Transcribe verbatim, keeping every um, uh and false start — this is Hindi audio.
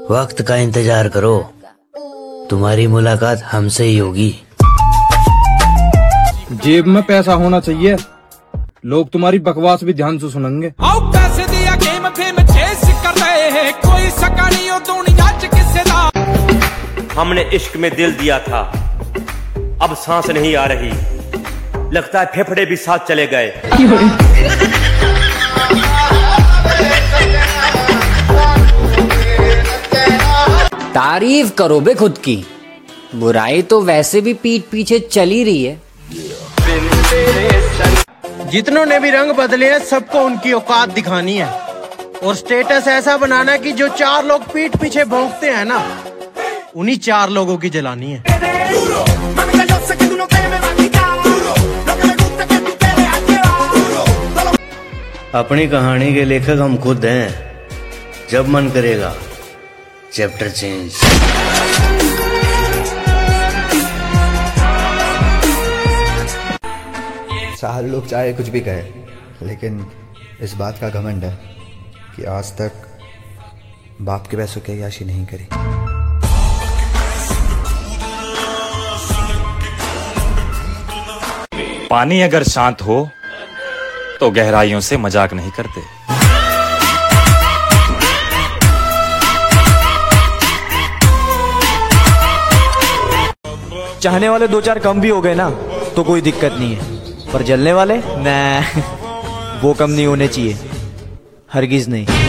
वक्त का इंतजार करो, तुम्हारी मुलाकात हमसे ही होगी। जेब में पैसा होना चाहिए, लोग तुम्हारी बकवास भी ध्यान से सुनेंगे। पैसे दिया गेम फेम चेस कर रहे हैं, कोई सका नहीं हो दुनिया च किसे दा। हमने इश्क में दिल दिया था, अब सांस नहीं आ रही, लगता है फेफड़े भी साथ चले गए। तारीफ करो बे खुद की, बुराई तो वैसे भी पीठ पीछे चल ही रही है। जितनों ने भी रंग बदले हैं, सबको उनकी औकात दिखानी है और स्टेटस ऐसा बनाना है कि जो चार लोग पीठ पीछे भौंकते हैं ना, उन्हीं चार लोगों की जलानी है। अपनी कहानी के लेखक हम खुद हैं, जब मन करेगा चैप्टर चेंज। सारे लोग चाहे कुछ भी कहे, लेकिन इस बात का घमंड है कि आज तक बाप के पैसों की अय्याशी नहीं करी। पानी अगर शांत हो तो गहराइयों से मजाक नहीं करते। चाहने वाले दो चार कम भी हो गए ना तो कोई दिक्कत नहीं है, पर जलने वाले ना वो कम नहीं होने चाहिए, हरगिज नहीं।